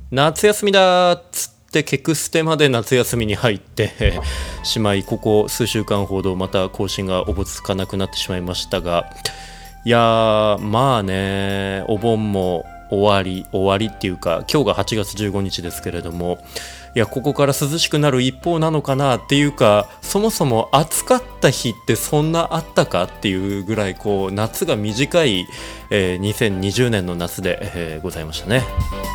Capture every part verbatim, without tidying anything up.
夏休みだっつってケクステまで夏休みに入ってしまい、ここ数週間ほどまた更新がおぼつかなくなってしまいましたが、いやーまあね、お盆も終わり終わりっていうか、今日がはちがつじゅうごにちですけれども、いやここから涼しくなる一方なのかなっていうか、そもそも暑かった日ってそんなあったかっていうぐらい、こう夏が短い、えー、にせんにじゅうねんの夏で、えー、ございましたね。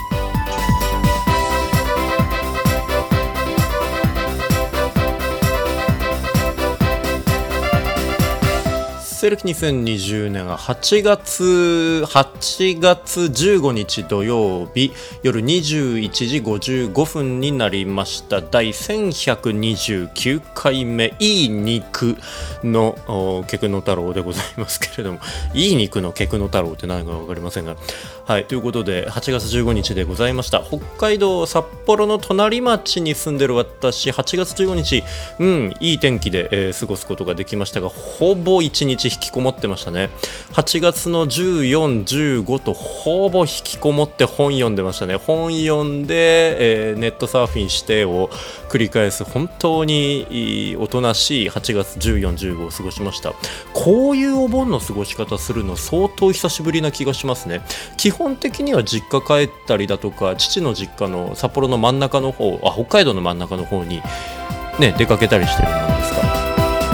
西暦にせんにじゅうねんはちがつはちがつじゅうごにち土曜日、夜にじゅういちじごじゅうごふんになりました。第せんひゃくにじゅうきゅうかいめ、いい肉のケクノ太郎でございますけれども、いい肉のケクノ太郎って何か分かりませんが、はい、ということではちがつじゅうごにちでございました。北海道札幌の隣町に住んでる私、はちがつじゅうごにち、うん、いい天気で、えー、過ごすことができましたが、ほぼいちにち引きこもってましたね。はちがつのじゅうよん、じゅうごとほぼ引きこもって本読んでましたね。本読んで、えー、ネットサーフィンしてを繰り返す、本当におとなしいはちがつじゅうよん、じゅうごを過ごしました。こういうお盆の過ごし方するの相当久しぶりな気がしますね。基本的には実家帰ったりだとか、父の実家の札幌の真ん中の方、あ、北海道の真ん中の方に、ね、出かけたりしてるもんですから。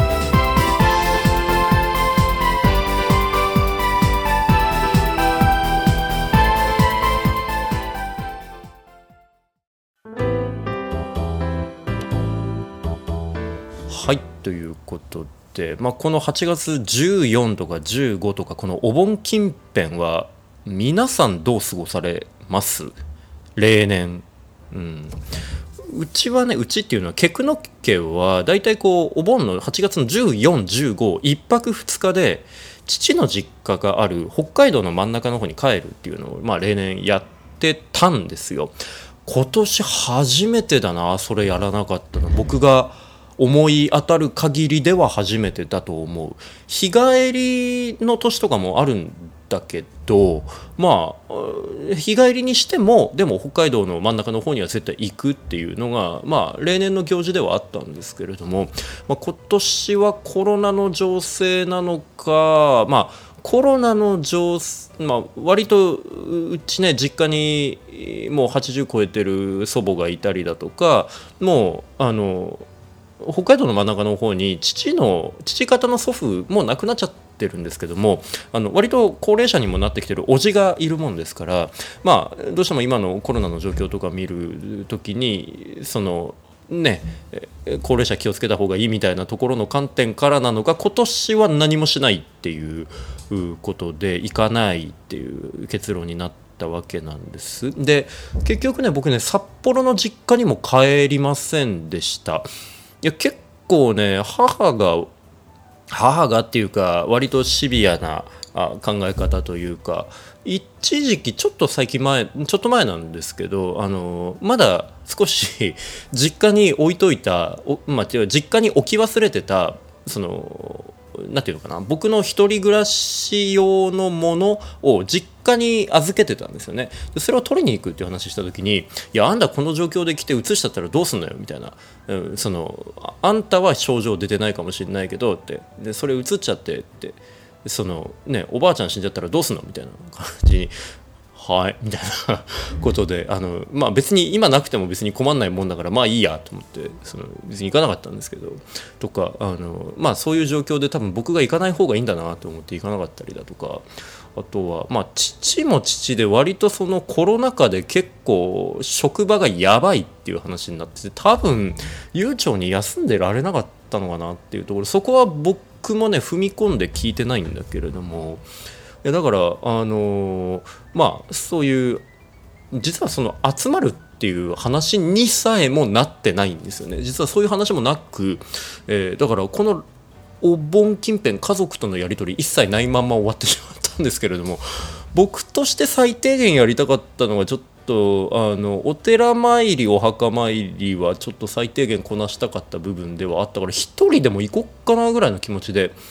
はい、ということで、まあ、このはちがつじゅうよっかとかじゅうごとか、このお盆近辺は皆さんどう過ごされます？例年、うん、うちはね、うちっていうのはケクノ家はだいたいこうお盆のはちがつのじゅうよん、じゅうご、いっぱくふつかで父の実家がある北海道の真ん中の方に帰るっていうのを、まあ、例年やってたんですよ。今年初めてだな、それやらなかったの。僕が思い当たる限りでは初めてだと思う。日帰りの年とかもあるんだけど、まあ日帰りにしてもでも北海道の真ん中の方には絶対行くっていうのが、まあ例年の行事ではあったんですけれども、まあ、今年はコロナの情勢なのか、まあコロナの情勢、まあ、割とうちね、実家にもうはちじゅう超えてる祖母がいたりだとか、もうあの北海道の真ん中の方に父の父方の祖父もう亡くなっちゃってるんですけども、あの割と高齢者にもなってきてるおじがいるもんですから、まあどうしても今のコロナの状況とか見るときに、そのね、高齢者気をつけた方がいいみたいなところの観点からなのか、今年は何もしないっていうことで行かないっていう結論になってわけなんです。で、結局ね、僕ね、札幌の実家にも帰りませんでした。いや結構ね、母が母がっていうか割とシビアなあ考え方というか、一時期ちょっと最近前ちょっと前なんですけど、あのまだ少し実家に置いといた、まあ、実家に置き忘れてた、そのなんていうのかな、僕の一人暮らし用のものを実家に預けてたんですよね。でそれを取りに行くっていう話した時に、いやあんたこの状況で来て移しちゃったらどうすんのよみたいな、うん、そのあんたは症状出てないかもしれないけどって、でそれ移っちゃってって、そのね、おばあちゃん死んじゃったらどうすんのみたいな感じに、はいみたいなことで、あの、まあ、別に今なくても別に困んないもんだからまあいいやと思って、その別に行かなかったんですけどとか、あの、まあ、そういう状況で多分僕が行かない方がいいんだなと思って行かなかったりだとか、あとは、まあ、父も父で割とそのコロナ禍で結構職場がやばいっていう話になってて、多分悠長に休んでられなかったのかなっていうところ、そこは僕もね踏み込んで聞いてないんだけれども、いやだから、あのー、まあそういう実はその集まるっていう話にさえもなってないんですよね。実はそういう話もなく、えー、だからこのお盆近辺家族とのやり取り一切ないまま終わってしまったんですけれども、僕として最低限やりたかったのがちょっとあのお寺参りお墓参りはちょっと最低限こなしたかった部分ではあったから、一人でも行こっかなぐらいの気持ちで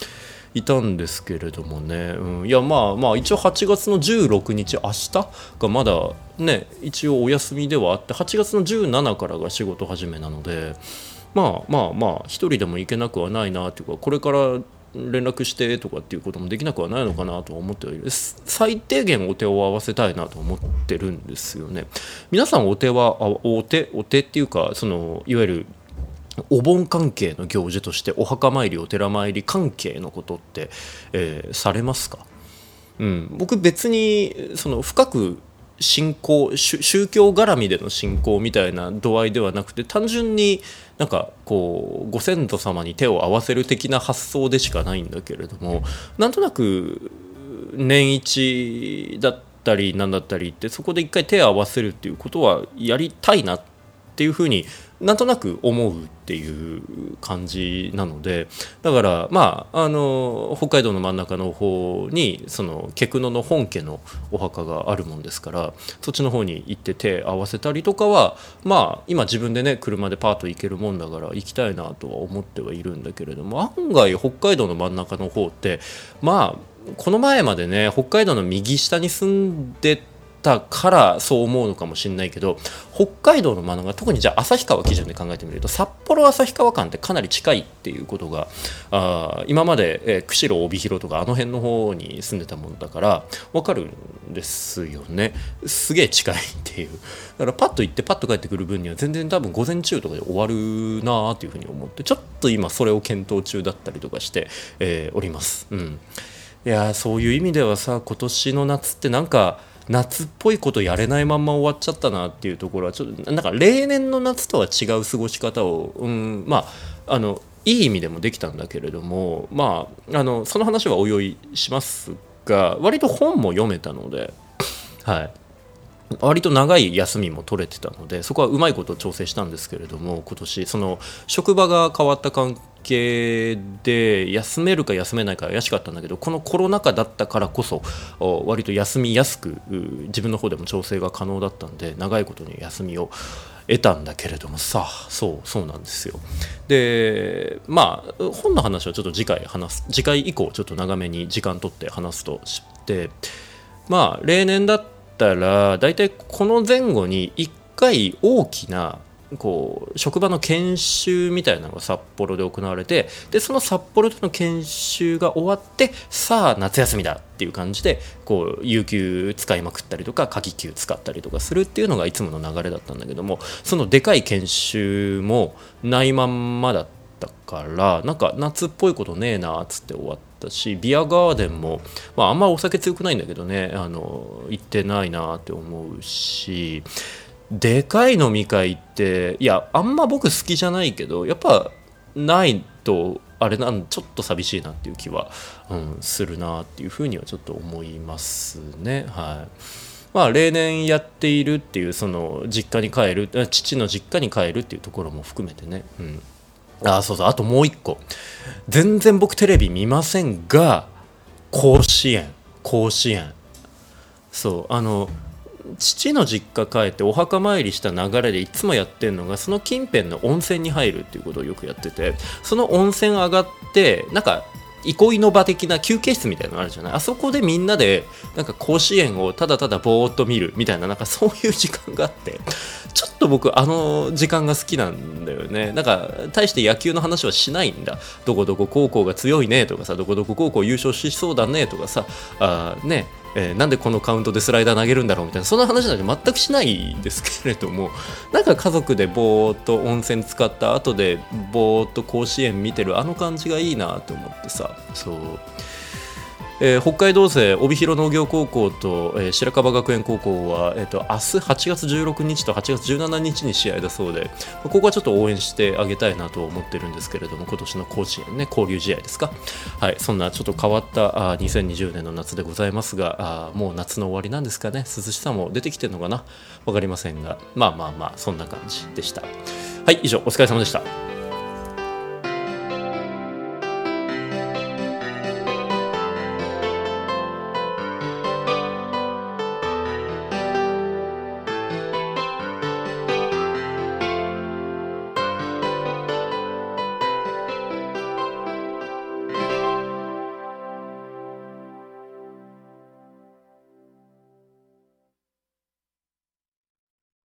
いたんですけれどもね、うん、いやまあまあ一応はちがつのじゅうろくにち、明日がまだね一応お休みではあって、はちがつのじゅうしちからが仕事始めなので、まあまあまあ一人でも行けなくはないなというか、これから連絡してとかっていうこともできなくはないのかなとは思ってはいる。最低限お手を合わせたいなと思ってるんですよね。皆さんお手はあお手お手っていうか、そのいわゆるお盆関係の行事としてお墓参りお寺参り関係のことって、えーされますか？うん、僕別にその深く信仰宗宗教絡みでの信仰みたいな度合いではなくて、単純になんかこうご先祖様に手を合わせる的な発想でしかないんだけれども、なんとなく年一だったりなんだったりって、そこで一回手を合わせるっていうことはやりたいなっていうふうになんとなく思うっていう感じなので、だからまああの北海道の真ん中の方にその毛久野の本家のお墓があるもんですから、そっちの方に行って手合わせたりとかは、まあ今自分でね車でパーッと行けるもんだから行きたいなとは思ってはいるんだけれども、案外北海道の真ん中の方ってまあこの前までね北海道の右下に住んでたからそう思うのかもしれないけど、北海道の真ん中、特にじゃあ旭川基準で考えてみると、札幌旭川間ってかなり近いっていうことが、あ今まで、えー、釧路帯広とかあの辺の方に住んでたもんだから分かるんですよね。すげえ近いっていう。だからパッと行ってパッと帰ってくる分には全然多分午前中とかで終わるなっていうふうに思って、ちょっと今それを検討中だったりとかして、えー、おります。うん、いやそういう意味ではさ、今年の夏ってなんか夏っぽいことやれないまんま終わっちゃったなっていうところはちょっとなんか例年の夏とは違う過ごし方を、うん、まああのいい意味でもできたんだけれども、まああのその話はおいおいしますが、割と本も読めたので、はい、割と長い休みも取れてたので、そこはうまいこと調整したんですけれども、今年その職場が変わった関係で休めるか休めないか怪しかったんだけど、このコロナ禍だったからこそ割と休みやすく自分の方でも調整が可能だったんで、長いことに休みを得たんだけれどもさ、そうそうなんですよ。でまあ本の話はちょっと次回話す次回以降ちょっと長めに時間取って話すとして、まあ例年だったらだいたいこの前後にいっかい大きなこう職場の研修みたいなのが札幌で行われて、でその札幌での研修が終わって、さあ夏休みだっていう感じでこう有給使いまくったりとか夏季休使ったりとかするっていうのがいつもの流れだったんだけども、そのでかい研修もないまんまだったから、なんか夏っぽいことねえなっつって終わったし、ビアガーデンも、まあ、あんまお酒強くないんだけどね、あの行ってないなって思うし、でかい飲み会っていやあんま僕好きじゃないけど、やっぱないとあれなんちょっと寂しいなっていう気は、うん、するなっていうふうにはちょっと思いますね。はい。まあ例年やっているっていうその実家に帰る、父の実家に帰るっていうところも含めてね、うん、あそうそう、あともう一個、全然僕テレビ見ませんが、甲子園甲子園そうあの父の実家帰ってお墓参りした流れでいつもやってるのが、その近辺の温泉に入るっていうことをよくやってて、その温泉上がってなんか憩いの場的な休憩室みたいなのあるじゃない。あそこでみんなでなんか甲子園をただただぼーっと見るみたいな、なんかそういう時間があって、ちょっと僕あの時間が好きなんだよね。なんか大して野球の話はしないんだ。どこどこ高校が強いねとかさ、どこどこ高校優勝しそうだねとかさ、あねえー、なんでこのカウントでスライダー投げるんだろうみたいな、そんな話なんて全くしないんですけれども、なんか家族でぼーっと温泉使った後でぼーっと甲子園見てるあの感じがいいなと思ってさ、そう、えー、北海道勢帯広農業高校と、えー、白樺学園高校は、えー、と明日はちがつじゅうろくにちとはちがつじゅうしちにちに試合だそうで、ここはちょっと応援してあげたいなと思ってるんですけれども、今年の甲子園ね、交流試合ですか。はい、そんなちょっと変わったあにせんにじゅうねんの夏でございますが、あもう夏の終わりなんですかね。涼しさも出てきてるのかな、わかりませんが、まあまあまあそんな感じでした。はい、以上お疲れ様でした。